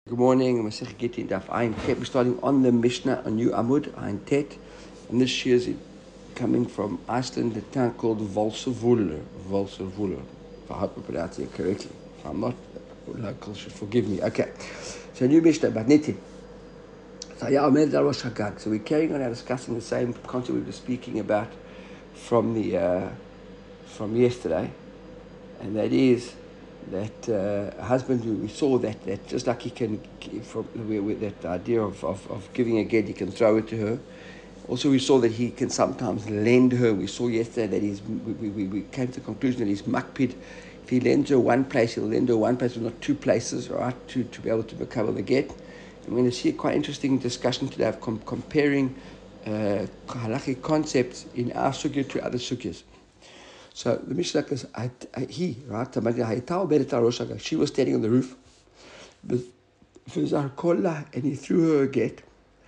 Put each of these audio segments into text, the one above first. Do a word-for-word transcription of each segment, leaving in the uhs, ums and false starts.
Good morning. Masechet Gittin Daf Ayin Tet. We're starting on the Mishnah, a new Amud Ayin Tet, and this year is coming from Iceland, a town called Volsavulur. Volsavulur. If I hope I pronounce it correctly. If I'm not, local should forgive me. Okay. So a new Mishnah about Nitin. So yeah, Ahmed Rosh Hagag. So we're carrying on, discussing the same concept we were speaking about from the uh, from yesterday, and that is that uh, husband, we saw that, that just like he can, from with that idea of, of, of giving a get, he can throw it to her. Also, we saw that he can sometimes lend her. We saw yesterday that he's, we, we, we came to the conclusion that he's makpid. If he lends her one place, he'll lend her one place, but not two places, right, to, to be able to recover the get. And we're going to see a quite interesting discussion today of com- comparing uh, halachic concepts in our sugya to other sugyas. So the Mishnah says, he, right, she was standing on the roof, and he threw her a get.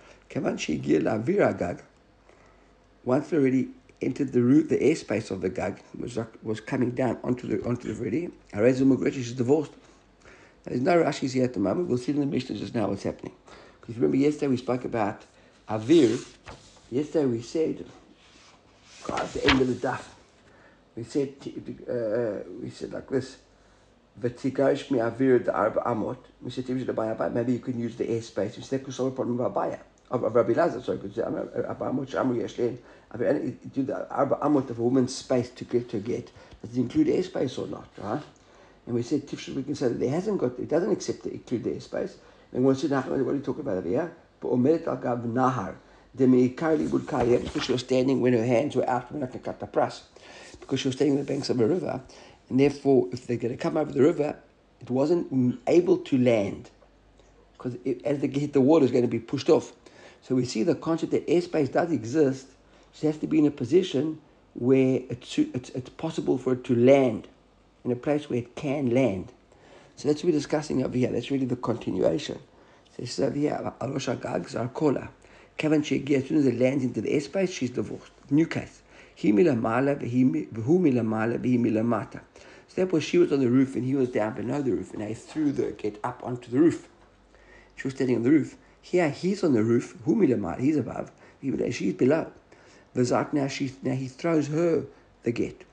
Once they already entered the roof, the airspace of the gag was was coming down onto the onto the ready. She's divorced. There's no Rashi's here at the moment. We'll see in the Mishnah just now what's happening. Because remember, yesterday we spoke about Avir. Yesterday we said, God, at the end of the daf, we said, uh, we said like this, V'tigash mi avir the arba amot. We said, maybe you can use the airspace. We said, solve a problem of Abaya, of, of Rabbi Lazar, sorry, because Abba amot, Shamu Yeshlen, do the arba amot of a woman's space to get to get. Does it include airspace or not, right? And we said, Tifshel, we can say that it hasn't got, it doesn't accept to include the airspace. And we said, what are you talking about over here? But Omedet al Gav Nahar, the Meikari would Kayem, because she was standing when her hands were out, when I can cut the pras. Because she was standing on the banks of a river, and therefore, if they're going to come over the river, it wasn't able to land, because it, as they hit the water, it's going to be pushed off. So we see the concept that airspace does exist. She has to be in a position where it's, it's, it's possible for it to land, in a place where it can land. So that's what we're discussing over here. That's really the continuation. So this is over here, Arosha Gag Zarkola. Kevin Shegi, as soon as it lands into the airspace, she's divorced. New case. So therefore she was on the roof and he was down below the roof, and they threw the get up onto the roof. She was standing on the roof. Here he's on the roof, he's above, she's below. Now, she, now he throws her the get.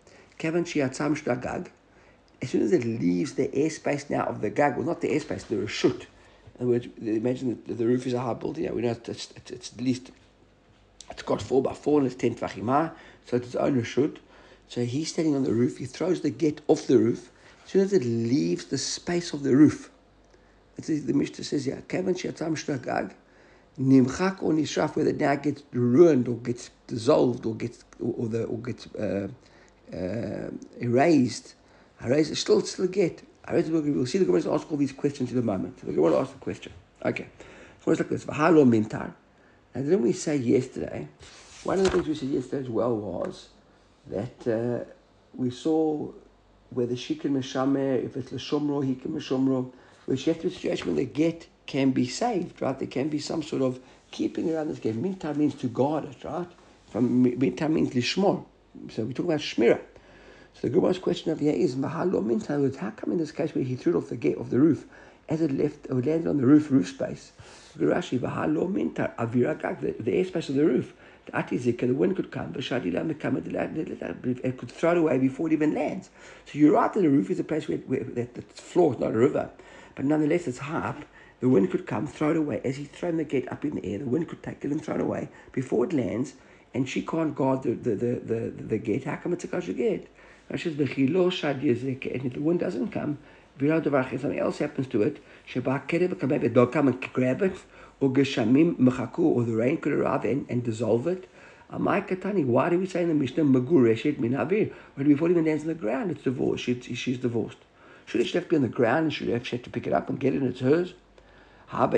As soon as it leaves the airspace now of the gag, well, not the airspace, the reshut. In other words, imagine that the roof is a high building. Yeah, we know it's, it's, it's at least, it's got four by four and it's ten tvachim high, so it's its own reshut. So he's standing on the roof, he throws the get off the roof. As soon as it leaves the space of the roof, it's, the Mishnah says, yeah, Kavan Shiatam Shtagag, Nimchak or Nishraf, whether it now gets ruined or gets dissolved or gets, or, or, the, or gets uh, uh, erased. Erased, still, still a get. We'll see the Gemara ask all these questions in a moment. So the Gemara ask the question. Okay. So it's like this. V'halo mintar. And didn't we say yesterday, one of the things we said yesterday as well was that uh, we saw whether she can meshamer, if it's l'shomro, he can meshomro, which you have to be a situation when the get can be saved, right? There can be some sort of keeping around this get. Mintar means to guard it, right? From mintar means lishmor. So we're talking about shmira. So the Gemara's question over here is, Mahalo mintar, how come in this case where he threw it off the gate of the roof, as it left or landed on the roof, roof space, Rashi, Mahalo mintar, aviragag, the, the airspace of the roof, the atizika, the wind could come, the shadila come, it could throw it away before it even lands. So you're right that the roof is a place where, where that the floor is not a river, but nonetheless it's high up. The wind could come, throw it away. As he's thrown the gate up in the air, the wind could take it and throw it away before it lands, and she can't guard the the the the, the gate. How come it's a kosher gate? And if the wind doesn't come, something else happens to it, they'll come and grab it, or or the rain could arrive and, and dissolve it. Why do we say in the Mishnah, when before it even lands on the ground, it's divorced, she, she's divorced? Should it have to be on the ground, and should she have to pick it up and get it, and it's hers? Like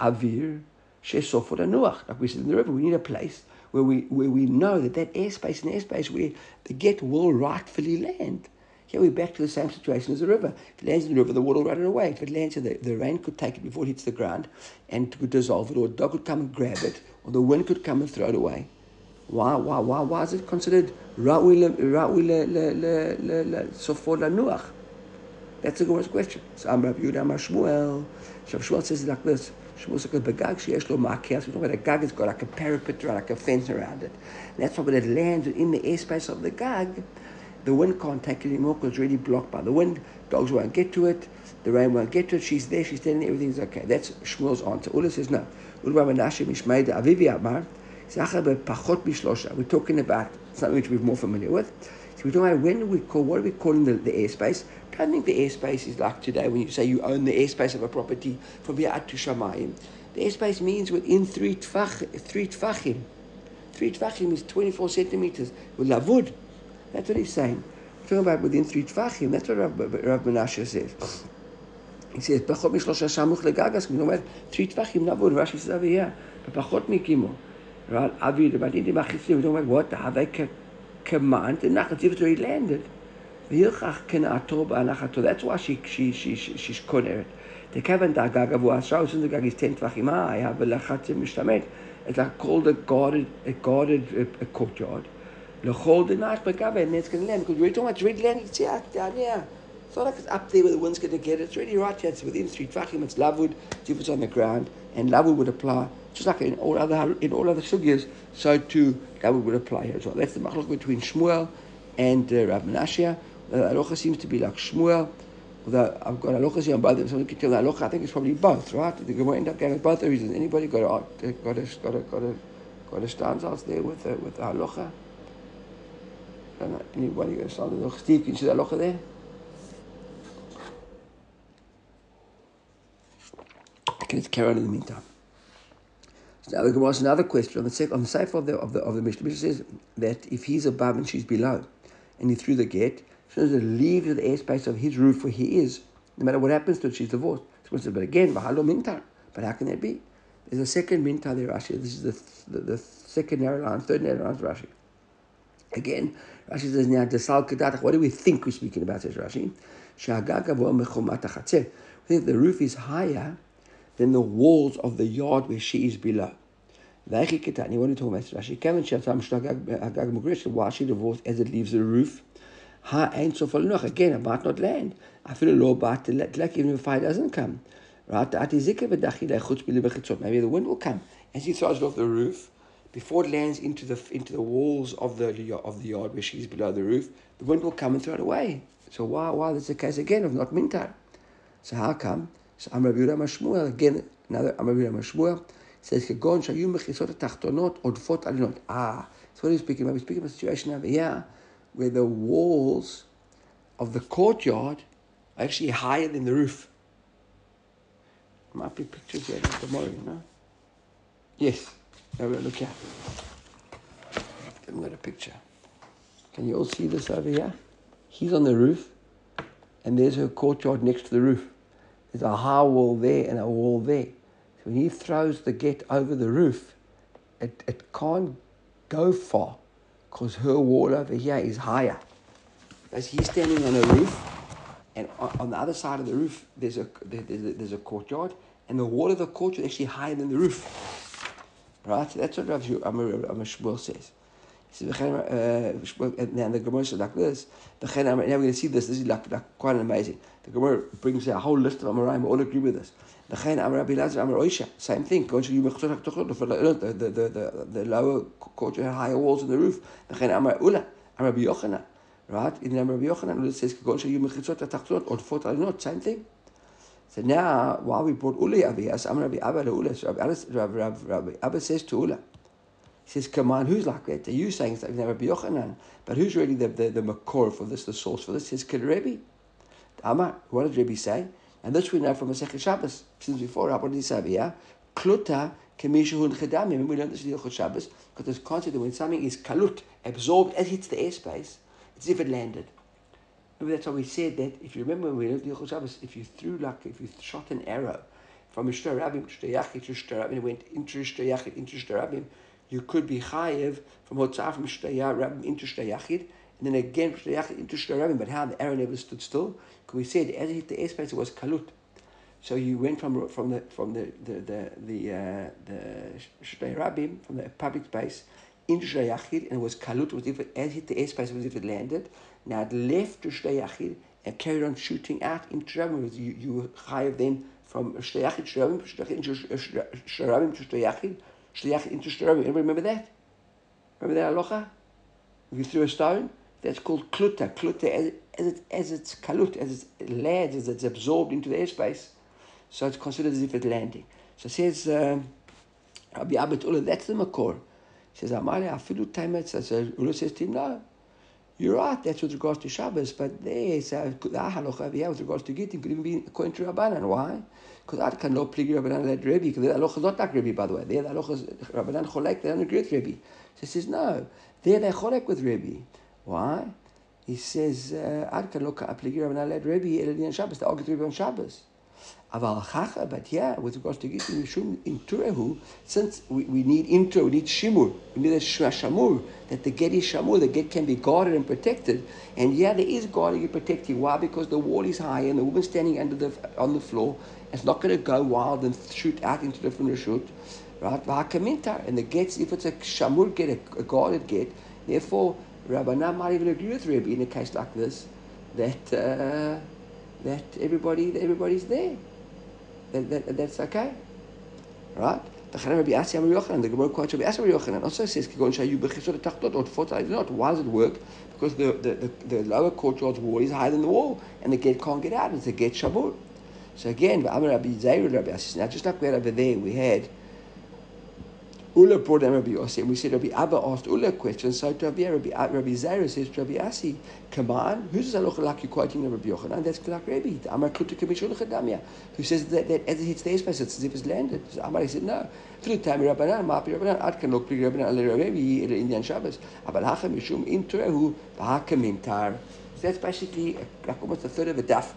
we said in the river, we need a place where we where we know that that airspace and airspace where the get will rightfully land. Here we're back to the same situation as the river. If it lands in the river, the water will run it away. If it lands here, the, the rain could take it before it hits the ground and could dissolve it, or a dog could come and grab it, or the wind could come and throw it away. Why, why, why, why is it considered ra'ui le, ra'ui le, le, le, le, le, sofor lanuach? That's a good question. So I'm Rabbi Yehuda Amar Shmuel. So Shmuel says it like this. Shmuel says, "Begag sheyesh lo ma'akeas." We talk about a gag. It's got like a parapet, or like a fence around it. And that's why when it lands in the airspace of the gag, the wind can't take it anymore because it's already blocked by the wind. Dogs won't get to it. The rain won't get to it. She's there. She's standing. Everything's okay. That's Shmuel's answer. Ula says no. Ula Menashe Mishmei de Avivi Amar. We're talking about something which we're more familiar with. So we're talking about when we call, what are we calling the, the airspace? I don't think the airspace is like today when you say you own the airspace of a property from here to Shamayim. The airspace means within three tfach, three tfachim. Three tfachim is twenty-four centimeters. With lavud. That's what he's saying. We're talking about within three tfachim. That's what Rav, Rav Menashe says. He says, Pachot mishlosha shamuch legagas. We're talking about three tfachim lavud. Rashi says over here. Pachot mikimo. Right, Avi, but in the Machitzi, we're talking about what? The Havai command, the Nachat, if it's already landed. That's why she, she, she, she, she's cornered. The Kavan da Gaga Vuasra, since the Gag is ten Tvachima, I have a Lachatim Mishtamet. It's like called a guarded, a guarded a, a courtyard. The whole the night, but Gava, and it's going to land, because we're talking about it's already landing, it's out down here. It's not like it's up there where the wind's going to get it. It's already right here. It's within three Tvachim, it's Lavud, if it's on the ground, and Lavud would apply. Just like in all other in all other sugyas, so too that would apply here as well. That's the machlok between Shmuel and uh, Rav Menashe. The halacha seems to be like Shmuel, although I've got halachas here on both of them. Someone can tell the halacha. I think it's probably both, right? The Gemara end up going with both the reasons. Anybody got a got a got a got a got a stance out there with the, with the halacha? I don't know. Anybody got a stance with the Steve? Can you see the halacha there? Okay, let's carry on in the meantime. So now the Gemara asks another question on the second, on the sefer of the of the of the Mishnah. Mishnah says that if he's above and she's below, and he threw the get, she has to leave the airspace of his roof where he is. No matter what happens to it, she's divorced. So says, but again, v'halo mintar. But how can that be? There's a second mintar there, Rashi. This is the the, the second narrow line, third narrow line, Rashi. Again, Rashi says now desal kedatach. What do we think we're speaking about? Says Rashi. Sha'agaga v'omechomat hachatzeh. We think the roof is higher than the walls of the yard where she is below. Why she divorced as it leaves the roof? Again, it might not land. I feel a law about to let like even if fire doesn't come. Maybe the wind will come as he throws it off the roof before it lands into the into the walls of the of the yard where she's below the roof. The wind will come and throw it away. So why why that's the case again of not mintar? So how come? So I'm Rabbi Yehuda Amar Shmuel again. Another I'm Rabbi Yehuda Amar Shmuel says Kegon shayu mechisot tachtonot odfot alinot. Ah, so what he's speaking about? He's speaking about a situation over here where the walls of the courtyard are actually higher than the roof. There might be pictures here tomorrow, you know. Yes, now we'll look here. I've got a picture. Can you all see this over here? He's on the roof, and there's her courtyard next to the roof. There's a high wall there and a wall there. So when he throws the get over the roof, it, it can't go far because her wall over here is higher. As he's standing on a roof, and on, on the other side of the roof, there's a, there, there's a there's a courtyard, and the wall of the courtyard is actually higher than the roof. Right? So that's what Rav Shmuel says. He says, uh, and the Gemara says like this. Now we're going to see this. This is like, like quite amazing. The Gemara brings a whole list of Amoraim. We all agree with this. Same thing. The, the, the, the, the lower courtyard had higher walls than the roof. Right? In Rabbi Yochanan, it says, same thing. So now, why we brought Ula over here, so Rabbi Abba to Ula. So Rabbi Abba says to Ula, he says, come on, who's like that? Are you saying something like Rabbi Yochanan? But who's really the, the, the makor for this, the source for this? He says, Kid Rebbe. Amar, what did Rebbe say? And this we know from Masechet Shabbos, since before, what did he say over here? Kluta kemishahun chedami. Remember we learned this in Hilchot Shabbos, because this concept that when something is kalut, absorbed as it hits the airspace, it's as if it landed. Remember that's why we said that, if you remember when we learned Hilchot Shabbos, if you threw like, if you shot an arrow from Mishnah Rabbim to Yachid to Mishnah Rabbim, and it went into Mishnah Yachid, into Mishnah Rabbim, you could be chayev from Hotzah from Mishnah Rabbim into Mishnah Yachid, and then again from Mishnah Yachid into Mishnah Rabbim, but how the arrow never stood still? Because we said as it hit the airspace, it was kalut. So you went from from the from the the the the, uh, the Mishnah Rabbim, from the public space into Mishnah Yachid, and it was kalut. It was if it, as it hit the airspace, it was if it landed. Now it left Mishnah Yachid and carried on shooting out into Shrabim. You, you chayav then from Shteyachid Shrabim, Shteyachid into Shrabim to Shteyachid, Shteyachid into Shrabim. Anybody remember that? Remember that halacha? If you threw a stone, that's called kluta. Kluta, as, as, it, as it's kalut, as it's lands, as it's absorbed into the airspace, so it's considered as if it's landing. So it says, um, Rabbi Abed Ullah, that's the makor. He says, Amari, afilu taimet. So Ullah says to him, no, you're right, that's with regards to Shabbos, but there, so the halacha over here with regards to Gittin could even be according to Rabbanan. Why? Because I can not pligi Rabbanan that Rebbe, because the halacha is not like Rebbe, by the way. There, the halacha is Rabbanan cholek, they don't agree with Rebbe. So he says, no, there they cholek with Rebbe. Why? He says, I can look at pligi Rabbanan that Rebbe, Eladi on Shabbos, they argue with Rebbe on Shabbos. But yeah, with regards to Gittin, in Turehu, since we, we need intro, we need shimur, we need a shamur, that the get is shamur, the get can be guarded and protected. And yeah, there is guarding and protecting. Why? Because the wall is high and the woman standing under the on the floor, it's not going to go wild and shoot out into different reshut, right? And the gets, if it's a shamur get, a, a guarded get, therefore Rabbanan might even agree with Rebbe in a case like this, that uh, that everybody that everybody's there. That, that, that's okay, right? The Gemara quotes Rabbi Asi Rabbi Yochanan also says, not. Why does it work? Because the, the, the, the lower courtyard's wall is higher than the wall, and the gate can't get out. It's a gate shabur. So again, now just like we had over there, we had Ula brought down Rabbi Yossi, and we said Rabbi Abba asked Ula a question, so to Rabbi, Rabbi, Rabbi Zaira says to Rabbi Asi, come on, who's the halacha like you quoting Rabbi Yochanan? That's like Rabbi. Amar Kluta Kemishul Chadamia, who says that, that as it hits the airspace, it's as if it's landed. So Amar said, no. Through the time Rabbanan, Mapi Rabbanan, Ad can look Rabbanan, Ale Rabbi, Indian Shabbos, Abal Hachem Yishum, in Turehu, Bahakamim Tar. So that's basically like almost a third of a daf.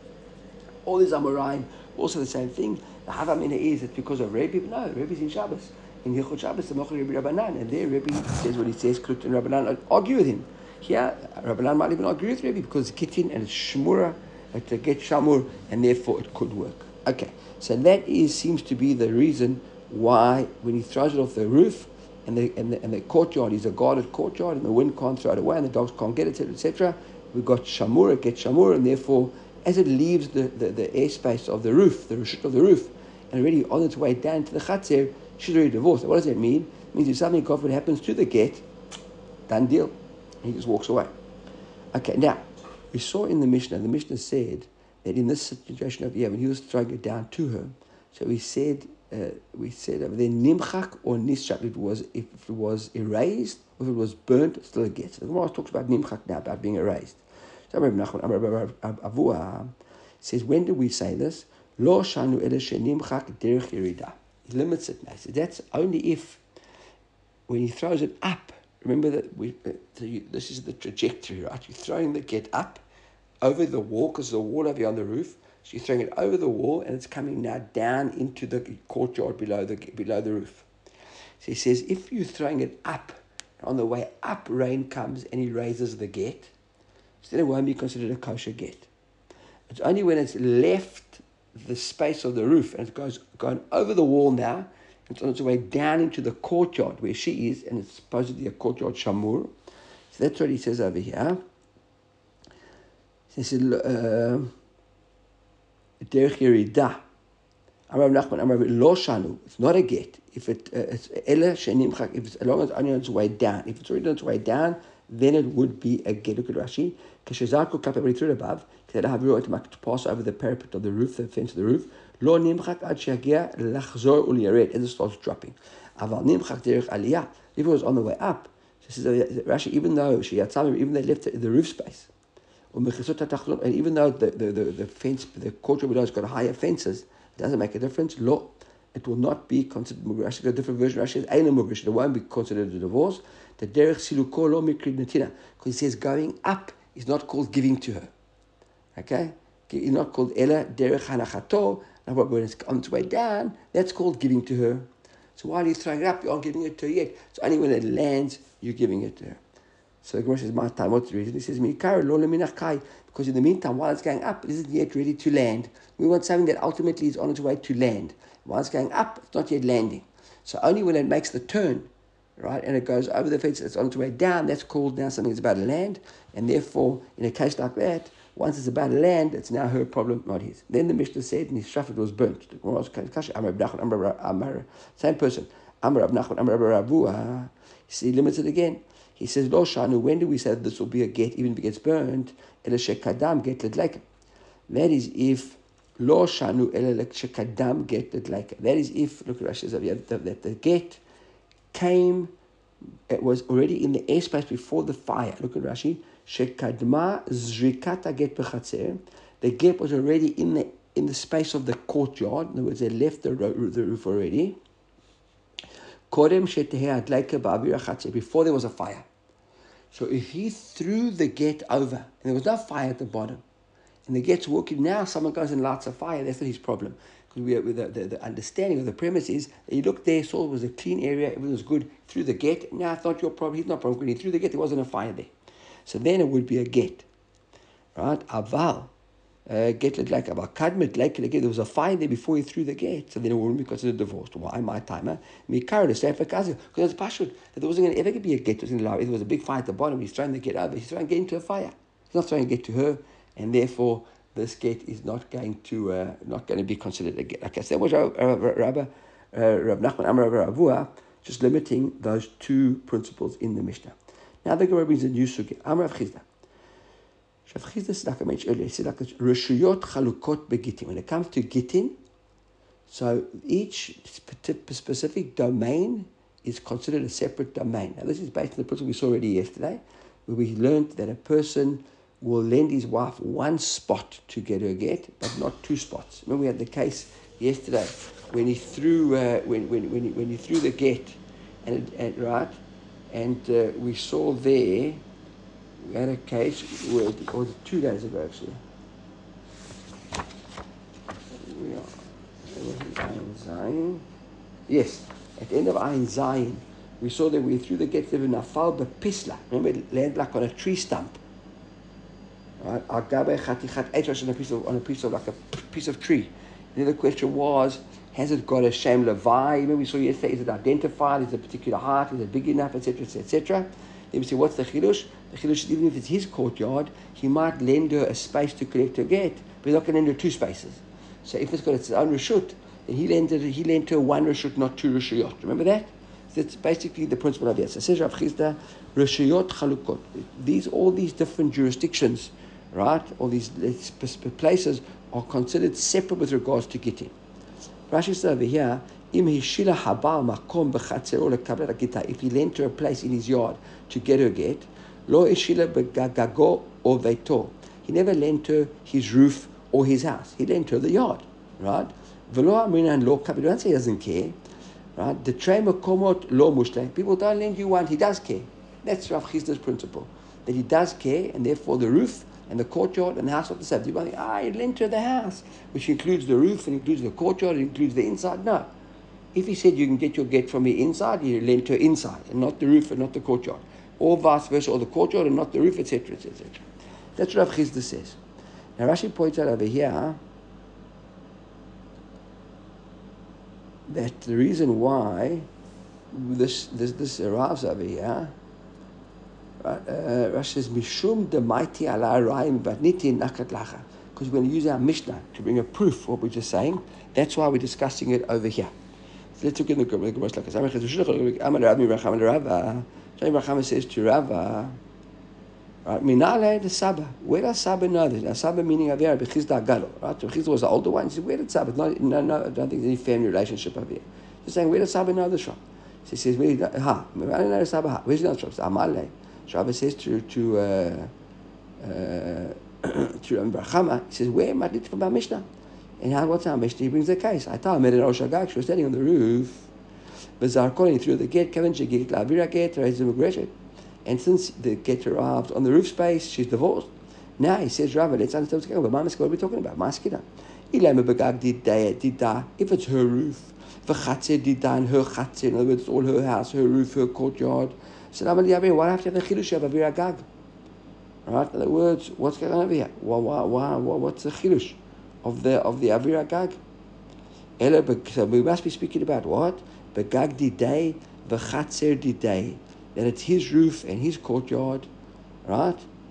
All these Amoraim, also the same thing. The Havamina is, it's because of Rabbi, no, Rabbi's in Shabbos. In Hilchot Shabbos, the Mochel Rabbi Rabbanan, and there Rabbi says what he says. Klut and Rabbanan argue with him. Here, Rabbanan might even agree with Rabbi because it's kittin and it's shmura, it's a get shamur, and therefore it could work. Okay, so that is seems to be the reason why when he throws it off the roof and the and the, and the courtyard is a guarded courtyard and the wind can't throw it away and the dogs can't get it, et cetera. We've got shamur, it gets shamur, and therefore as it leaves the, the, the airspace of the roof, the reshut of the roof, and already on its way down to the chatzer, she's already divorced. What does that mean? It means if something God happens to the get, done deal. He just walks away. Okay, now, we saw in the Mishnah, the Mishnah said that in this situation of, yeah, when he was throwing it down to her, so we said, uh, we said over there, nimchak or nishak, it was, if it was erased, or if it was burnt, it's still a get. So the Gemara talks about nimchak now, about being erased. So Rabbi Nachman, Rabbi Avua says, when did we say this? Lo shanu ele shenimchak derech yerida. He limits it now. So that's only if, when he throws it up, remember that we. Uh, so you, this is the trajectory, right? You're throwing the get up over the wall, because the wall over here on the roof. So you're throwing it over the wall, and it's coming now down into the courtyard below the below the roof. So he says, if you're throwing it up, on the way up, rain comes and he raises the get, so then it won't be considered a kosher get. It's only when it's left the space of the roof and it goes going over the wall now, it's on its way down into the courtyard where she is, and it's supposedly a courtyard shamur. So that's what he says over here. He says, derech yerida. Amar Nachman, Amar lo shanu. It's not a get. If it uh, it's ela shenimchak, if it's as long as it's only on its way down. If it's already on its way down, then it would be a get. Look at Rashi. Keshezarku kapei through above. To pass over the parapet of the roof, the fence of the roof. Lo nimchak ad sheyagia lachzor uliyared, as it starts dropping. Aval nimchak derech aliyah. If it was on the way up, so says Rashi, even though she had some, even they left the, the roof space, and even though the, the, the, the fence, the courtyard below has got higher fences, it doesn't make a difference. Lo, it will not be considered mugar. Rashi got a different version. Rashi says ain't a mugar. It won't be considered a divorce. The derech siluko lo mikrid netina, because he says going up is not called giving to her. Okay? It's not called Ella Derech Hanachato. Now, when it's on its way down, that's called giving to her. So while you're throwing it up, you aren't giving it to her yet. So only when it lands, you're giving it to her. So the Gemara says, my time, what's the reason? He says, because in the meantime, while it's going up, it isn't yet ready to land. We want something that ultimately is on its way to land. While it's going up, it's not yet landing. So only when it makes the turn, right, and it goes over the fence, it's on its way down, that's called now something that's about to land. And therefore, in a case like that, Once it's about land, it's now her problem, not his. Then the Mishnah said, and his shafet was burnt. Same person. He limits it again. He says, Lo shanu, when do we say that this will be a get, even if it gets burnt? Ela shekadam get ledleika. That is if Lo shanu ela shekadam get ledleika. That is if, look at Rashi says that the get came, it was already in the airspace before the fire. Look at Rashi. Shekadma zrikata get bechatzer. The get was already in the in the space of the courtyard. In other words, they left the, the roof already. Kodem sheteheh adleika ba'avir achatzer, before there was a fire. So if he threw the get over and there was no fire at the bottom, and the get's working now, someone goes and lights a fire. That's not his problem. Because we are, with the, the, the understanding of the premise is that he looked there, saw it was a clean area, everything was good, threw the get. Now it's not your problem. He's not problem. When he threw the get, there wasn't a fire there. So then it would be a get, right? Aval, get it like aval kadmet like again. There was a fire there before he threw the get, so then it wouldn't be considered divorced. Why my timer? Me carried a step for because it's pashut that there wasn't going to ever be a get. It was going to allow. If there was a big fire at the bottom, he's throwing the get over. He's throwing get into a fire. He's not throwing get to her, and therefore this get is not going to uh, not going to be considered a get. Okay, so that was Rav Nachman Amar Rav Ravua, just limiting those two principles in the Mishnah. Now the Gemara brings a new sugya. Amar Rav Chizda. Rav Chizda said, like I mentioned earlier, he said like Reshuyot Chalukot Begitin. When it comes to Gittin, so each specific domain is considered a separate domain. Now this is based on the principle we saw already yesterday, where we learned that a person will lend his wife one spot to get her get, but not two spots. Remember we had the case yesterday when he threw uh, when when when he, when he threw the get, and, and right. And uh, we saw there, we had a case, where, or two days ago actually. We are, Ayin Zayin. Yes, at the end of Ayin Zayin, we saw that we threw the get of Nafal Bepisla. Remember, it landed like on a tree stump. Right? Agabe Chatichat Eitrash on a piece of on a piece of like a piece of tree. And then the question was, has it got a shem levai? Remember we saw yesterday, is it identified? Is it a particular height? Is it big enough? Etc. et cetera. Then we say, what's the chilush? The chilush is even if it's his courtyard, he might lend her a space to collect her get, but he's not going to lend her two spaces. So if it's got its own reshut, then he lent her, he lent her one reshut, not two reshuyot. Remember that? So that's basically the principle of it. So says Rav Chizda, reshuyot chalukot. These all these different jurisdictions, right? All these places are considered separate with regards to getting. Rashi says over here, Im hishila habal makom bechatzero lekabel gita. If he lent her a place in his yard to get her get, lo ishila begagago or veito. He never lent her his roof or his house. He lent her the yard, right? Velo amrinan lo kabel. Don't say he doesn't care, right? The trei makomot lo mushleh. People don't lend you one. He does care. That's Rav Chizda's principle, that he does care, and therefore the roof and the courtyard and the house of the same. You might think, ah, he lent her the house, which includes the roof and includes the courtyard, it includes the inside. No. If he said you can get your get from the inside, he lent her inside, and not the roof and not the courtyard. Or vice versa, or the courtyard and not the roof, et cetera, et cetera, et cetera. That's what Rav Chizda says. Now Rashi points out over here that the reason why this this this arrives over here, Uh, Rashi says, Mishum de Maiti ala Raim Badniti Nakat Lacha. Because we're going to use our Mishnah to bring a proof of what we're just saying. That's why we're discussing it over here. So let's look in the Gemara. The Gemara says to Rava, Minale the Saba. Where does Saba know this? Now, Saba meaning Avera, Bechizda Galo. Right? Bechizda was the older one. He said, where did Saba? No, no, no, I don't think there's any family relationship over here. He's saying, where does Saba know this from? So he says, where did he ha? Where's he know this from? Amale. Shabbat says to to uh, uh, to Rabbi Chama, he says, where am I from our Mishnah? And how what's our Mishnah? He brings the case. I thought I met an Rosh Hagag. She was standing on the roof. Bazar calling through the gate. Kevin she get lavira gate raised immigration. And since the gate arrived on the roof space, she's divorced. Now he says, Rabbi, let's understand what's going on. But Mama's what are we talking about? Maskina. If it's her roof, v'chatzer dida and her chatzer, in other words, all her house, her roof, her courtyard. So why do I have to have a chilush of Avir Agag? Right? In other words, what's going on over here? Why, why, why, what's the chilush of the of the Avir Agag? So we must be speaking about what? Begag diday, v'chatzer diday. That it's his roof and his courtyard, right?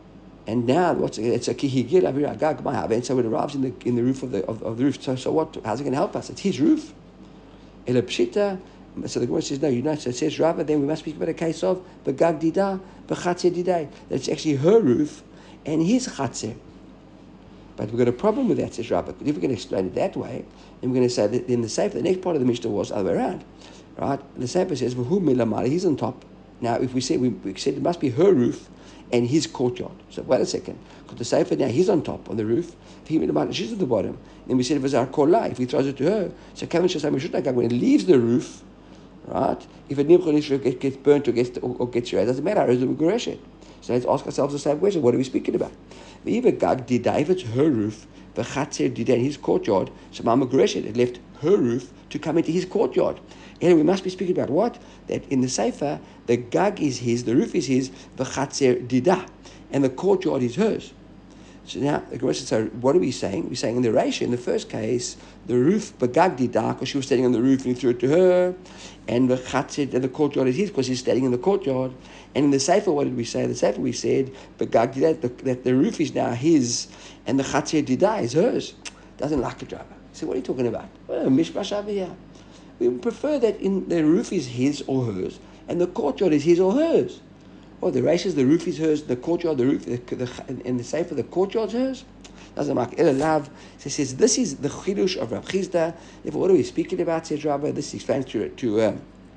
And now what's it's a kihigil avir agag ma'av, and so it arrives in the in the roof of the of, of the roof. So so what? How's it going to help us? It's his roof. El pshita. So the Gemara says no. You know. So it says Rava. Then we must speak about a case of begag dida bechatzer didai. That's actually her roof and his chatzer. But we've got a problem with that, says Rava. If we're going to explain it that way, then we're going to say that in the Sefer, the next part of the Mishnah was the other way around, right? The Sefer says v'hu milamala. He's on top. Now, if we say we, we said it must be her roof and his courtyard. So wait a second, because the Sefer now he's on top on the roof. If he milamala, she's at the bottom. Then we said it was our kola. If he throws it to her, so Kevin says when it leaves the roof, right? If a nimchon gets burnt or gets or, or gets it doesn't matter. It's a it. So let's ask ourselves the same question: what are we speaking about? If it's her roof, the chatzer did in his courtyard, so Mama Gereshet had left her roof to come into his courtyard. And we must be speaking about what? That in the Sefer, the gag is his, the roof is his, the chatzer dida, and the courtyard is hers. So now, the Gemara says, so what are we saying? We're saying in the Reisha, in the first case, the roof, begag dida, because she was standing on the roof and he threw it to her, and the chatzer, and the courtyard is his, because he's standing in the courtyard. And in the Sefer, what did we say? In the Sefer, we said, begag dida, that, that the roof is now his, and the chatzer dida is hers. Doesn't like the driver. So what are you talking about? Well, mishmash over here. We prefer that in the roof is his or hers, and the courtyard is his or hers. Or the Reisha is the roof is hers, the courtyard, the roof, the, the, in the Sefer, the courtyard's hers. Doesn't make it love. So he says this is the chidush of Rav Chizda. Therefore, what are we speaking about? Says Rabbi. This explains to to um,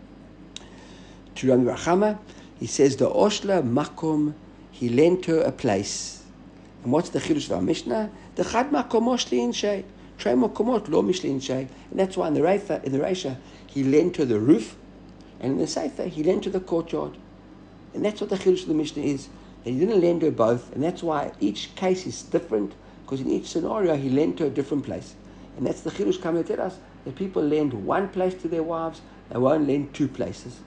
to Rami Bar Chama. He says the oshla makom. He lent her a place. And what's the chidush of our Mishnah? The chad makom oshli in shay. Trei makomot lo mishli in shay. And that's why in the Reisha, in the Reisha, he lent her the roof, and in the Sefer, he lent her the courtyard. And that's what the chidush of the Mishnah is. That he didn't lend her both, and that's why each case is different. Because in each scenario, he lent to a different place. And that's the chidush coming to tell us, that people lend one place to their wives, they won't lend two places.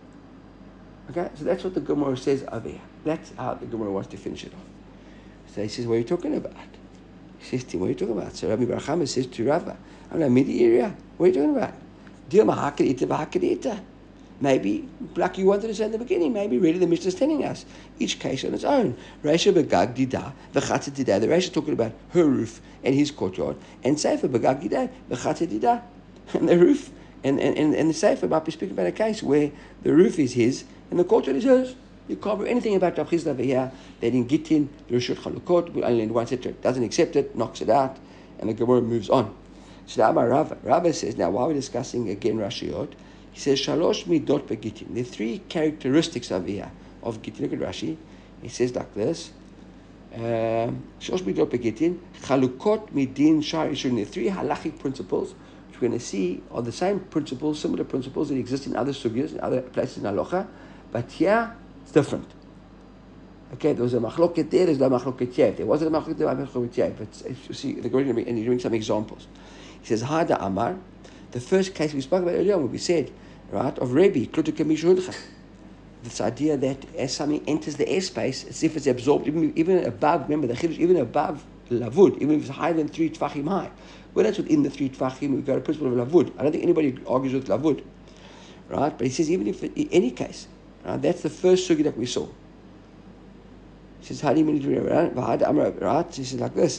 Okay? So that's what the Gemara says over here. That's how the Gemara wants to finish it off. So he says, what are you talking about? He says to him, what are you talking about? So Rabbi Bar Chama says to Rava, I'm in the midi area. What are you talking about? Dil mahakad ita v'hakad ita. Maybe, like you wanted to say in the beginning, maybe really the Mishnah is telling us each case on its own. Reisha begag dida, v'chatzer dida. The Reisha talking about her roof and his courtyard, and Sefer begag dida, v'chatzer dida, and the roof and and and, and the Sefer might be speaking about a case where the roof is his and the courtyard is hers. You can't do anything about Rav Chizda over here. They didn't get in the Rishut Chalukot. We only lend one set. Doesn't accept it, knocks it out, and the Gemara moves on. So now Rava, Rava says, now while we're discussing again Rashiyot. He says, Shalosh midot begitin. There are three characteristics over here of Gittin. Look at Rashi. He says like this. Shalosh midot begitin. Chalukot midin shar ishun. There are three halachic principles, which we're going to see are the same principles, similar principles that exist in other sugyas, in other places in halacha, but here it's different. Okay, there was a machloket there, there's no machloket here. There wasn't a machloket there, there was a machloket here. But you see, they're going to be, and he's doing some examples. He says, Hada Amar. The first case we spoke about earlier, when we said, right, of Rebbe, this idea that as something enters the airspace, as if it's absorbed, even, even above, remember the chidush, even above lavud, even if it's higher than three tvachim high. Well, that's within the three tvachim, we've got a principle of lavud. I don't think anybody argues with lavud, right? But he says, even if, in any case, right, that's the first sugi that we saw. He says, how do you mean to right? Right? He says like this,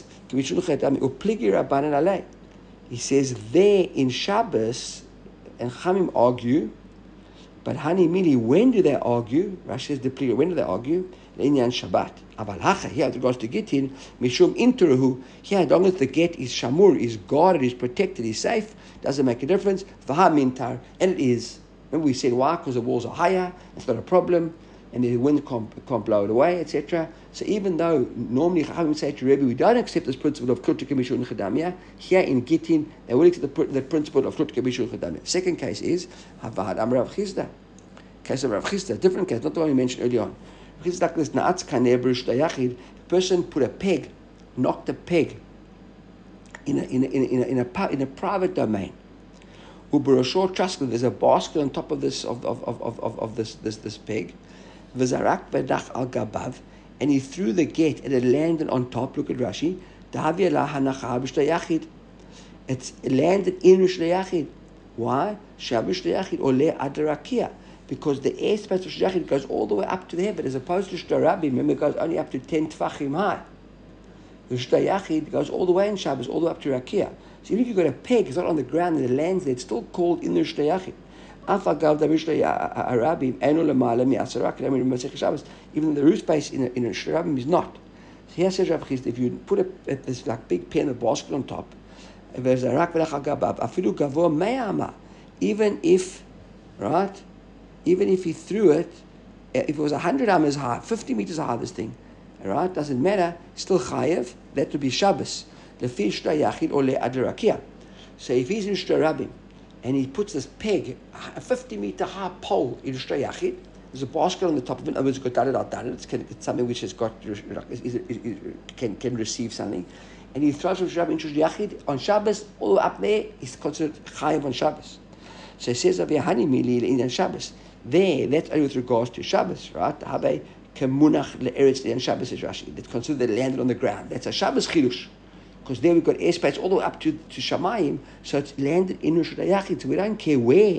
he says there in Shabbos, and Chamim argue, but Hani Mili, when do they argue? Rashi says the when do they argue? Inyan Shabbat. Aval Hacha, here with regards to Gittin, Mishum Interuhu, here as long as the get is Shamur, is guarded, is protected, is safe, doesn't make a difference. Vaha Mintar, and it is. Remember we said why? Because the walls are higher, it's not a problem, and the wind can't, can't blow it away, et cetera. So even though normally Chachamim would say to Rebbe, we don't accept this principle of Klutika Mishul Chadamia, here in Gittin, they will accept the, the principle of Klutika Mishul Chadamia. Second case is Havad Am Rav Chizda. Case of Rav Chizda, different case, not the one we mentioned earlier on. Rav Chizda like this, Na'atz Kaneh B'Rish Dayachid, a person put a peg, knocked a peg in a, in a, in a, in a, in a, in a private domain. Uberashor Truskel, there's a basket on top of this, of, of, of, of, of this, this, this peg. V'zarak V'dach Al Gabav, and he threw the get and it landed on top. Look at Rashi. It's landed in Rish Yachid. Why? Shabbos Yachid ole adarakia. because the airspace of Shday Yachid goes all the way up to the heaven, as opposed to Shday Rabim, remember, it goes only up to ten Tfachim high. The Shday Yachid goes all the way in Shabbos, all the way up to Rakia. So even if you've got a peg, it's not on the ground and it lands there, it's still called in the Shday Yachid. Even though the roof space in a, in a Shday Rabim is not. So here says Rav Chisda, if you put a, a, this like big pen, a basket on top, even if, right, even if he threw it, if it was one hundred amas high, fifty meters high, this thing, right, doesn't matter, still chayev, that would be Shabbos. Lefi Shday Yachid or le'ad rakia. So if he's in Shday Rabim, and he puts this peg, a fifty meter high pole in Shday Yachid, there's a basket on the top of it, in other words, it's got da da da, it's something which has got, can, can receive something, and he throws from Shday Rabim into Shday Yachid, on Shabbos, all the way up there, he's considered chayev on Shabbos. So it says, Hani mili in Shabbos. There, that's only with regards to Shabbos, right? Habe kemunach le'eretz le'en Shabbos is Rashi. That's considered landed on the ground. That's a Shabbos chidush. Because there we've got airspace all the way up to, to Shamayim, so it's landed in Shday Yachid, so we don't care where.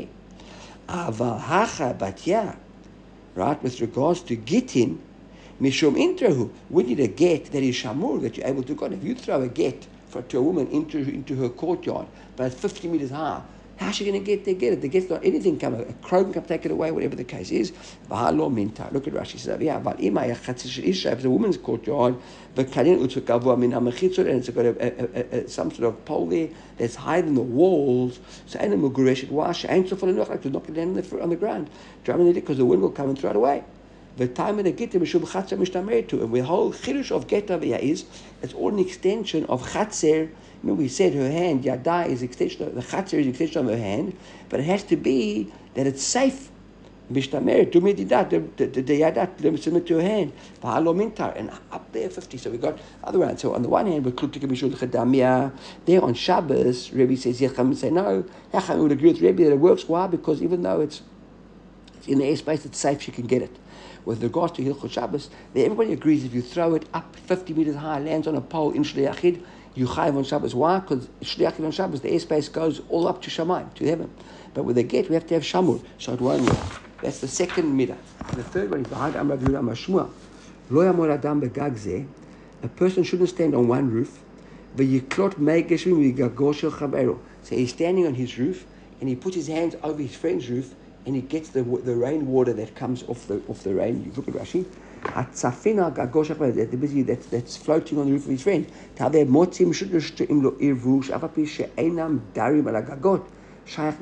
Aval hacha batya, right? With regards to Gittin, mishum intrahu, we need a get that is shamur, that you're able to go. If you throw a get for, to a woman into, into her courtyard, but it's fifty meters high, how's she going to get there? Get it. The get's not anything come. A crow can come take it away, whatever the case is. Look at Rashi says, yeah, but if it's a woman's courtyard, and it's got a, a, a, a, some sort of pole there that's higher than the walls, so animal guresh it wash, ain't so full of like to knock it down on the, on the ground, drumming it because the wind will come and throw it away. The time of the get to and the whole chidush of get over here is it's all an extension of chatzer. Remember we said her hand, yada is extension of, the chatzer is extension of her hand, but it has to be that it's safe. Mishtamer, to me that the the yada limit to her hand. And up there fifty. So we got other round. So on the one hand we're kluptik mishul chadamia. There on Shabbos, Rebbe says Yecham say no. Yecham would agree with Rebbe that it works. Why? Because even though it's it's in the airspace, it's safe, she can get it. With regards to Hilchot Shabbos, everybody agrees if you throw it up fifty meters high, lands on a pole in Shday Yachid, you chayav on Shabbos. Why? Because Shday Yachid on Shabbos, the airspace goes all up to Shamayim, to heaven. But with the get, we have to have Shamur, so it won't work. That's the second midah. The third one is behind Amrav Yehuda Mashmua. Lo yamor adam begag zeh. A person shouldn't stand on one roof. V'yiklot mei geshim v'yigagor shel chavero. So he's standing on his roof, and he puts his hands over his friend's roof, and he gets the the rainwater that comes off the off the rain. You look at Rashi. Hatzafina gagor shel chavero. That's busy. That's that's floating on the roof of his friend. Taveh motzim shudus im lo irvu shafapi she'enam darim ala gagot. He said,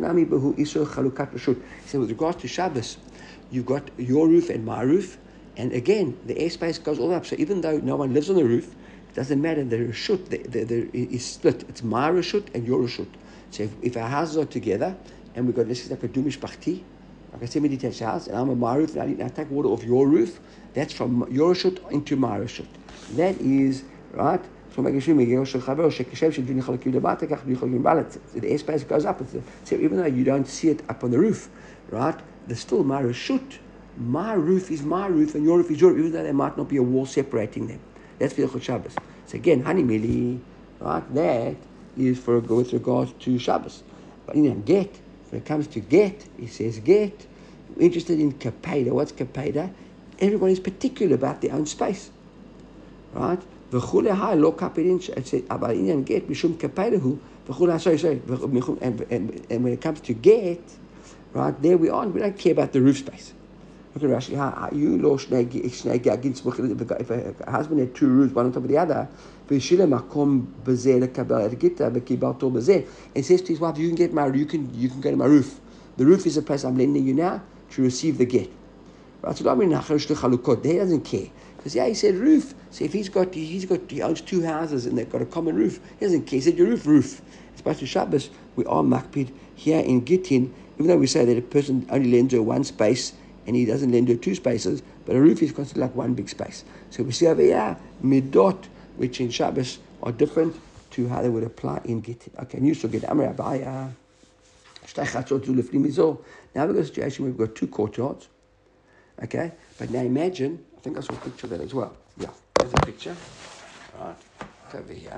with regards to Shabbos, you've got your roof and my roof, and again, the airspace goes all up. So even though no one lives on the roof, it doesn't matter. The reshut the, the, the, is split. It's my reshut and your reshut. So if, if our houses are together, and we've got, this is like a dumish bachti, like a semi-detached house, and I'm on my roof, and I, need, I take water off your roof, that's from your reshut into my reshut. That is, right? So the airspace goes up. So even though you don't see it up on the roof, right? There's still my reshut. My roof is my roof and your roof is your roof, even though there might not be a wall separating them. That's Hilchot Shabbos. So again, honey mili, right? That is for with regards to Shabbos. But in get, when it comes to get, it says get. We're interested in kapeda. What's kapeda? Everybody's particular about their own space, right? V'chule hai lo kapirin. It says about Indian get mishum kapedahu. V'chule sorry sorry. And, and and when it comes to get, right there we are. We don't care about the roof space. Look at Rashi. How you lo shnei shnei gagin smuchim. If a husband had two roofs, one on top of the other, v'shile makom bezeh lekabel et gita v'kibalto bezeh. And says to his wife, you can get my you can you can go to my roof. The roof is the place I'm lending you now to receive the get. Right? So don't mean nacharish lechalukot. He doesn't care. Because yeah, he said roof. So if he's got he's got he owns two houses and they've got a common roof, he doesn't care. He said your roof, roof. It's supposed to Shabbos. We are makpid here in Gittin, even though we say that a person only lends her one space and he doesn't lend her two spaces, but a roof is considered like one big space. So we see over here midot, which in Shabbos are different to how they would apply in Gittin. Okay, and you still get Amr Abaya. Now we've got a situation where we've got two courtyards. Okay, but now imagine. I think I saw a picture of that as well. Yeah, there's a picture. Right, it's over here.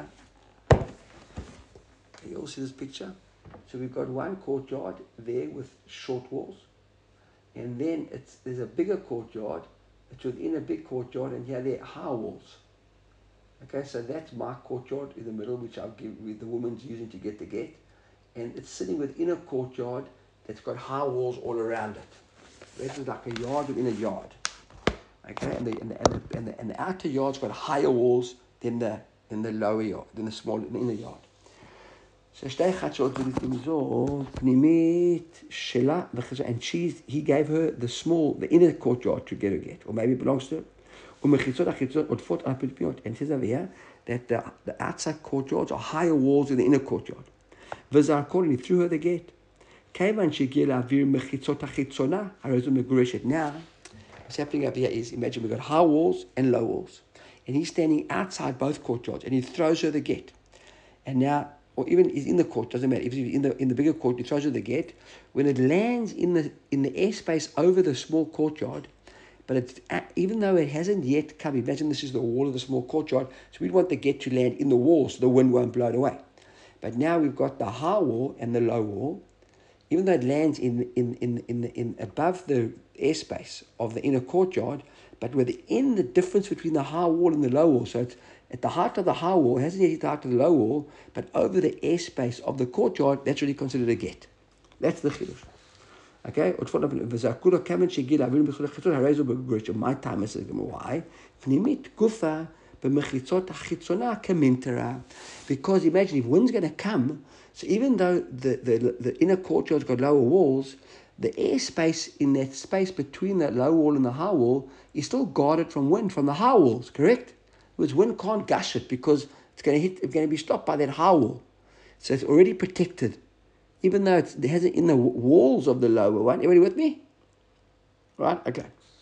Can you all see this picture? So we've got one courtyard there with short walls, and then it's there's a bigger courtyard. It's within a big courtyard, and here there are high walls. Okay, so that's my courtyard in the middle, which I'll give with the woman's using to get the gate, and it's sitting within a courtyard that's got high walls all around it. This is like a yard within a yard. Okay, and the and the, and the, and the, and the outer yard's got higher walls than the than the lower yard, than the small the inner yard. So שתי חדשות ולפנים זו פנימית שלה וחזרה, and she's he gave her the small the inner courtyard to get her gate, or maybe it belongs to her. ומחיצות החיצות עודפות על הפנימיות, and it says over here that the, the outside courtyards are higher walls than the inner courtyard. וזרקו, and he threw her the gate. כיוון שהגיע להעביר מחיצות החיצונה, הרי זו מגורשת. Now, what's happening over here is, imagine we've got high walls and low walls, and he's standing outside both courtyards, and he throws her the gate. And now, or even he's in the court, doesn't matter. If he's in the in the bigger court, he throws her the gate. When it lands in the in the airspace over the small courtyard, but it's, even though it hasn't yet come, imagine this is the wall of the small courtyard, so we'd want the gate to land in the wall so the wind won't blow it away. But now we've got the high wall and the low wall. Even though it lands in in in in, in above the airspace of the inner courtyard, but within the difference between the high wall and the low wall, so it's at the height of the high wall, it hasn't yet hit the height of the low wall, but over the airspace of the courtyard, that's really considered a gate. That's the chidush. Okay? My time is why? Because imagine if wind's going to come, so even though the, the, the inner courtyard's got lower walls, the airspace in that space between that low wall and the high wall is still guarded from wind from the high walls, correct? Because wind can't gush it because it's going to hit. It's going to be stopped by that high wall, so it's already protected, even though it's, it has it in the walls of the lower one. Everybody with me? Right? Okay.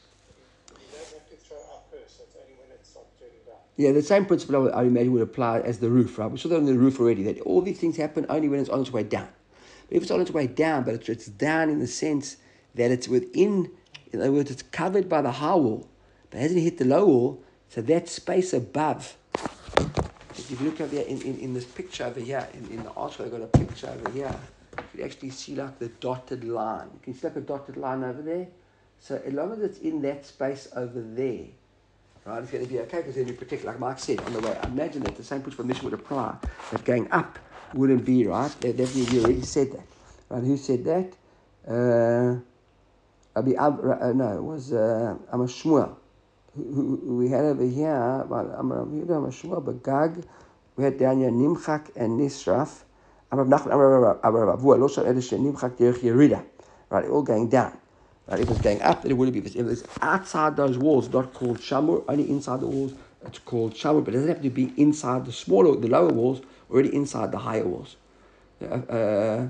Yeah, the same principle I imagine would apply as the roof, right? We saw that on the roof already, that all these things happen only when it's on its way down. But if it's on its way down, but it's, it's down in the sense that it's within, in other words, it's covered by the high wall, but it hasn't hit the low wall. So that space above, if you look over here in, in, in this picture over here, in, in the article, I've got a picture over here, you can actually see like the dotted line. You can see like a dotted line over there. So as long as it's in that space over there, right, it's going to be okay, because then you protect, like Mark said, on the way. I imagine that the same principle would apply, that going up wouldn't be, right? Definitely, you already said that. Right, who said that? Uh, Abi, uh, no, it was uh, Amar Shmuel. We had over here, Amar Shmuel Bagag, we had down here Nimchak and Nisraf. Amar Nachman, Amar Avu, Lo Shal Edish Nimchak Derech Yerida. Right, all going down. Right, if it's going up, then it wouldn't be. If it's outside those walls, not called Shamur, only inside the walls, it's called Shamur, but it doesn't have to be inside the smaller, the lower walls, already inside the higher walls. Uh, uh,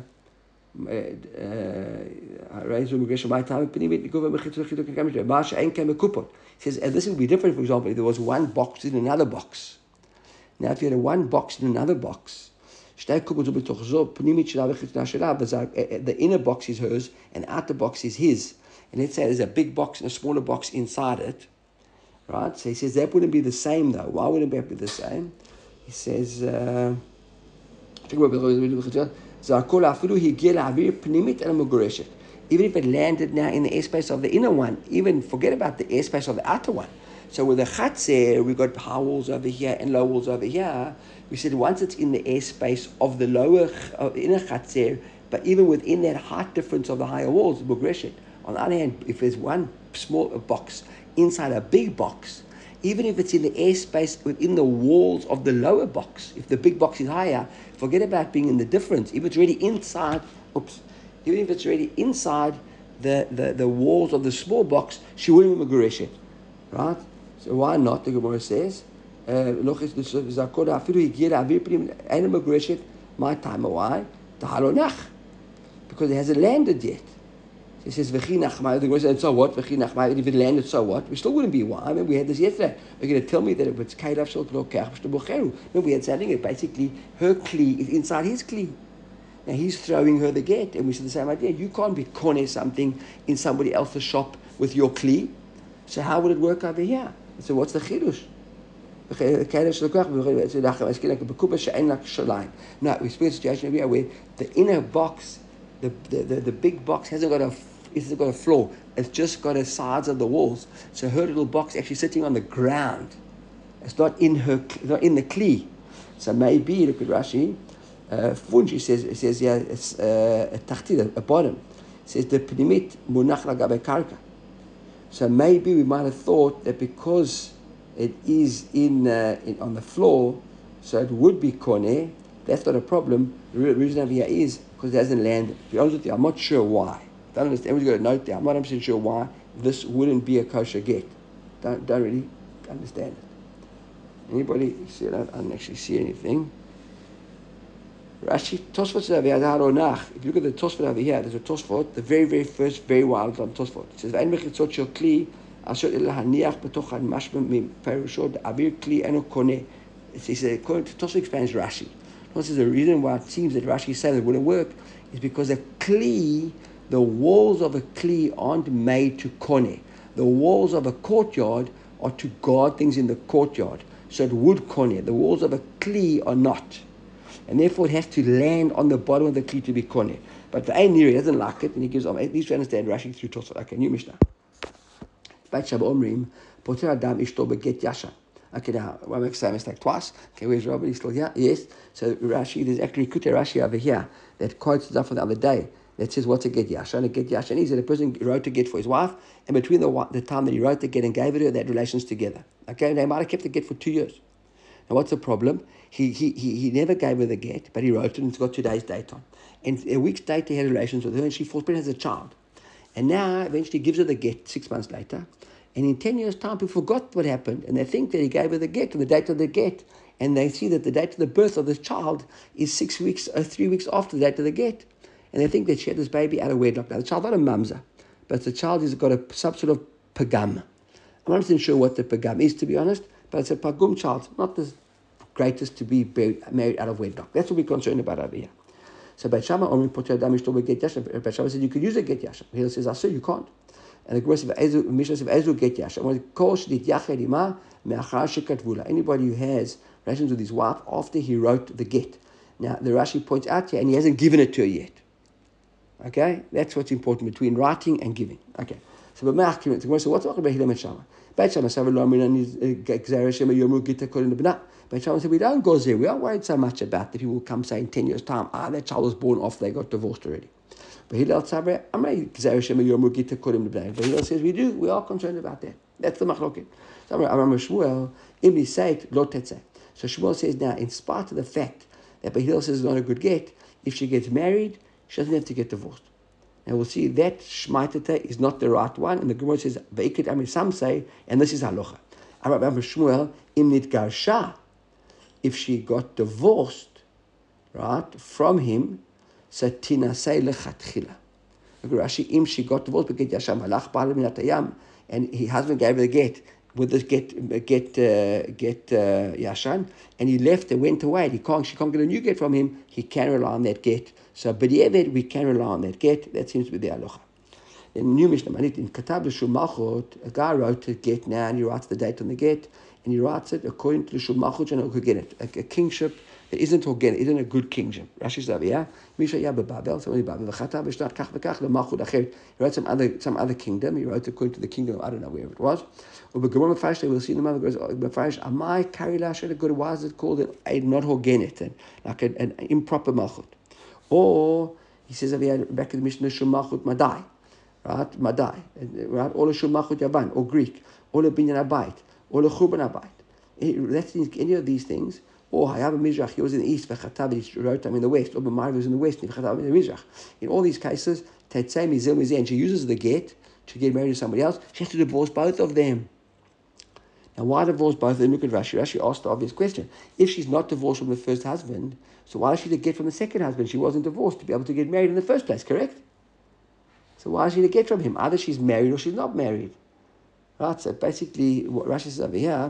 He says, and this would be different, for example, if there was one box in another box. Now, if you had a one box in another box, the inner box is hers and the outer box is his. And let's say there's a big box and a smaller box inside it. Right? So he says that wouldn't be the same, though. Why wouldn't it be the same? He says, uh, even if it landed now in the airspace of the inner one, even forget about the airspace of the outer one. So with the chatzer, we've got high walls over here and low walls over here. We said once it's in the airspace of the lower, of the inner chatzer, but even within that height difference of the higher walls, mugreshet. On the other hand, if there's one small box inside a big box, even if it's in the airspace within the walls of the lower box, if the big box is higher, forget about being in the difference. If it's already inside, oops, even if it's already inside the, the, the walls of the small box, she wouldn't be megureshet, right? So why not? The Gemara says, my time, why? Because it hasn't landed yet. He says, V'chinach, the Gemara said, so what? V'chinach, if it landed, so what? We still wouldn't be why. I mean, we had this yesterday. You're going to tell me that if it's kailaf shel lokach, remember, we had something that basically her kli is inside his kli. Now he's throwing her the get, and we said the same idea. You can't be kone something in somebody else's shop with your kli. So how would it work over here? So what's the chidush? No, we experienced a situation here where the inner box, the, the, the, the big box hasn't got a it's got a floor. It's just got the sides of the walls. So her little box actually sitting on the ground. It's not in her, not in the kli. So maybe look at Rashi. Uh, Funji says it says yeah it's uh, a tachtid, a bottom. It says the pnimit munach lagabe karka. So maybe we might have thought that because it is in, uh, in on the floor, so it would be koneh. That's not a problem. The reason over here is because it hasn't landed. To be honest with you, I'm not sure why. Don't understand. Everyone's got a note there. I'm not one hundred percent sure why this wouldn't be a kosher get. Don't don't really understand it. Anybody see it? I don't actually see anything. Rashi, Tosfot is over here. If you look at the Tosfot over here, there's a Tosfot, the very, very first, very wild on Tosfot. It says, "Ve'en mechitzot shel kli, asher lahaniach betoch mashma miperusho avir kli eno koneh." It says, according to Tosfot explains Rashi. This is the reason why it seems that Rashi is saying it wouldn't work, is because a kli, the walls of a kli aren't made to koneh. The walls of a courtyard are to guard things in the courtyard. So it would koneh. The walls of a kli are not. And therefore it has to land on the bottom of the kli to be koneh. But the Ein Niri doesn't like it, and he gives, at least to understand Rashi through Tosfot. Okay, new Mishnah. Beit Shabbos Omrim, Poter Adam Ishto Beget Yashan. Okay, now, I make the same mistake twice. Okay, where's Robert? He's still here? Yes. So Rashi, there's actually Kutei Rashi over here that quotes stuff from the other day that says, what's a get yashan? A get yashan is that a person wrote a get for his wife, and between the, the time that he wrote the get and gave it to her, they had relations together. Okay, they might have kept the get for two years. Now, what's the problem? He he he, he never gave her the get, but he wrote it and it's got today's date on. And a week's later, he had relations with her, and she falls pregnant as a child. And now, eventually, gives her the get six months later. And in ten years' time, people forgot what happened, and they think that he gave her the get, and the date of the get, and they see that the date of the birth of this child is six weeks, or three weeks after the date of the get, and they think that she had this baby out of wedlock. Now, the child's not a mamza, but the child has got a some sort of pagam. I'm not even sure what the pagam is, to be honest, but it's a pagum child, not the greatest to be married out of wedlock. That's what we're concerned about over here. So Beit Shammai Omrim Poter Adam Ishto Beget Yashan. Beit Shammai said you could use a get yashan. He says, "Asur, you can't." And the Gemara says, Mishnah says, "Ezu get yashan." When kol shedit yachad ima me'achar shekatvula. Anybody who has relations with his wife after he wrote the get. Now the Rashi points out here, and he hasn't given it to her yet. Okay, that's what's important between writing and giving. Okay, so but the Gemara says, what's talking about Hillel and Shammai? Beit Shammai said, "Lo minan gzeira shema yomru gita kolin lebna." Beit Shammai said, we don't go there. We aren't worried so much about that. People will come say in ten years' time, ah, that child was born after they got divorced already. But Hillel says, But Hillel says, we do, we are concerned about that. That's the machloket. So Shmuel, Imli Seit, Lo Tetzeh. So Shmuel says now, in spite of the fact that Hillel says it's not a good get, if she gets married, she doesn't have to get divorced. And we'll see that Shmaitete is not the right one, and the Gemara says, Ve'ikid, I mean, some say, and this is halacha. Shmuel, Imnit Garsha, if she got divorced, right, from him, Satina say lechatchila. Rashi, im she got divorced, but get yasham halach ba'al minatayam, and his husband gave her the get with this get get uh, get uh, yashan, and he left and went away. He can't, she can't get a new get from him. He can rely on that get. So, b'di'evet we can rely on that get. That seems to be the halacha. In new Mishnah Manit in Katab l'Shul Malchut, a guy wrote a get now, and he writes the date on the get, and he writes it according to l'Shul Malchut and who get it, a, a kingship. It isn't organic, isn't a good kingship. Rashi says over here, Misha ya bebabel, so Babel, v'chata v'shnat kach v'kach lemalchut acher. He wrote some other some other kingdom. He wrote according to the kingdom of I don't know where it was. Ubegemor mefarish, we'll see in the mother goes mefarish. Amai kari lasher a good. Why is it called a not organic, and like an, an improper malchut? Or he says over here back in the Mishnah shul malchut madai, right? Madai, right? Or shul malchut yavan, or Greek, or binyan abayit, or churban abayit. That's any of these things. Or Hayab Mizrach, he was in the east, Vechatav, he wrote them in the west, or B'mar was in the west, Vechatav in the Mizrach. In all these cases, Tetzei Mizil Mizeh, and she uses the get to get married to somebody else, she has to divorce both of them. Now, why divorce both of them? Look at Rashi. Rashi asked the obvious question. If she's not divorced from the first husband, so why does she get from the second husband? She wasn't divorced to be able to get married in the first place, correct? So why is she to get from him? Either she's married or she's not married. Right, so basically, what Rashi says over here,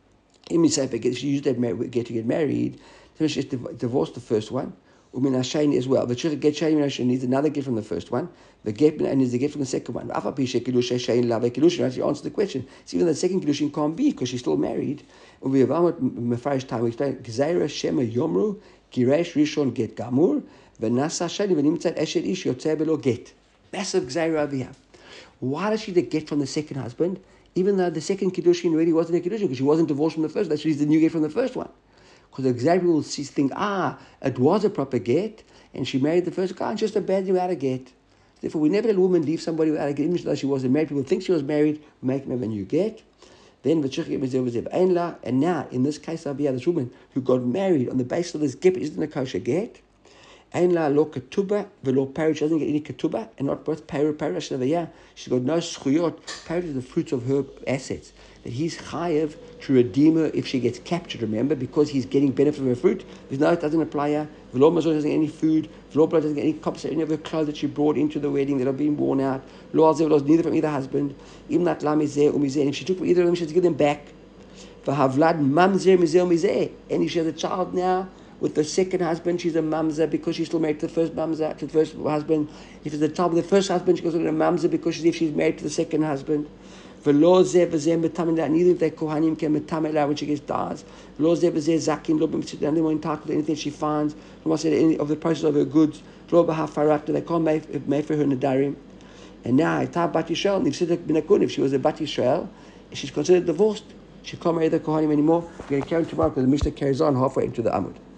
if she used that get to get married, then she has to divorce the first one. Umin Hashain as well. The get Shain needs another get from the first one. The get and needs a get from the second one. She answered the question. So even the second Kiddushin can't be because she's still married. We have Mefarish time. We explain Gzeira Shema Yomru Giresh Rishon Get Gamur V'Nasa Shani V'Nimtzat Eshet Ish Yotzei Belo Get. Massive gzeira over here. Why does she get from the second husband, even though the second kiddushin really wasn't a kiddushin, because she wasn't divorced from the first? That's she's the new get from the first one. Because the gzeira will think, ah, it was a proper get, and she married the first guy, and just abandoned him without a get. Therefore, we never let a woman leave somebody without a get, even though she wasn't married. People think she was married, make them have a new get. Then, and now, in this case, I'll be this woman who got married on the basis of this get, isn't a kosher get. Ein la lo ketubah velo parut. She doesn't get any ketubah, and not both parut parut over here. She's got no schuyot. Parut is the fruits of her assets. That he's chayev to redeem her if she gets captured. Remember, because he's getting benefit from her fruit. There's no, it doesn't apply here. Velo mazon doesn't get any food. Velo blood doesn't get any cups, any of her clothes that she brought into the wedding that are being worn out. Lo al zev neither from either husband. Even that la mizeh umizeh. And if she took from either of them, she has to give them back. For havlad mamzer mizeh umizeh. And if she has a child now with the second husband, she's a mamzer because she's still married to the first mamzer, to the first husband. If it's a child with the first husband, she goes to a mamzer because she's, if she's married to the second husband. Neither if they're kohanim can metamela when she gets dies. Lo zeh v'zeh zakim lo b'mitzvah. They're more entitled to anything she finds. No said any of the prices of her goods. Lo b'hafarat. They can't make, make for her nadarim. And now, if bat Yisrael, if she was a bat Yisrael, she's considered divorced. She can't marry the kohanim anymore. We're going to carry on tomorrow because the Mishnah carries on halfway into the Amud.